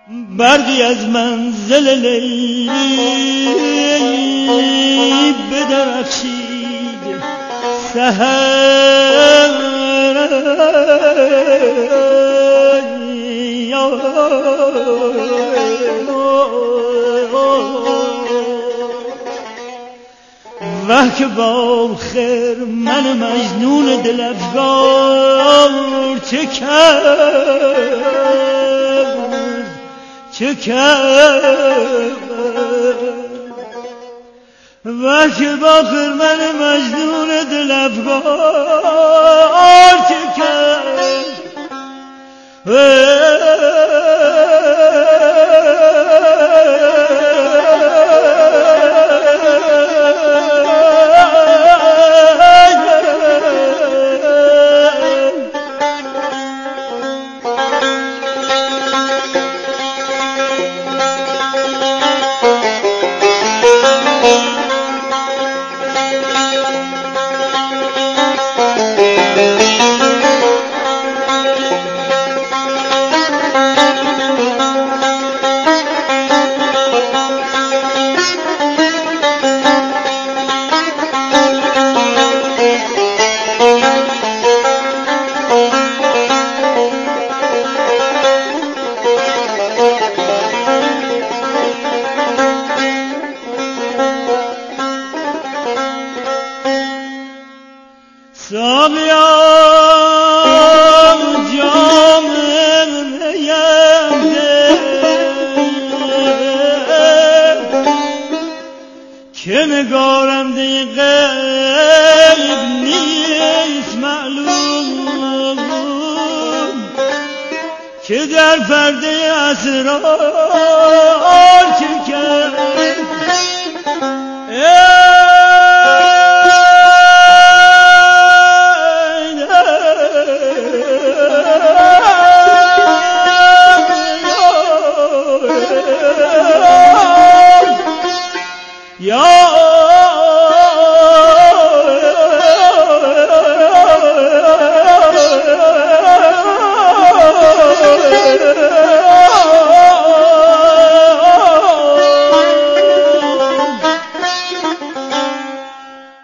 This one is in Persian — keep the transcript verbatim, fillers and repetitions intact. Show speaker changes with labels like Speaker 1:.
Speaker 1: برقی از منزل لیلی بدرخشید سحر وه که با خیر من مجنون دل افگار چه کرد چه کرد وه که با خیر من مجنون دل افگار چه کرد ساقیان جام میم ده که نگارنده غیب نیست معلوم که در پرده اسرار چه کرد یا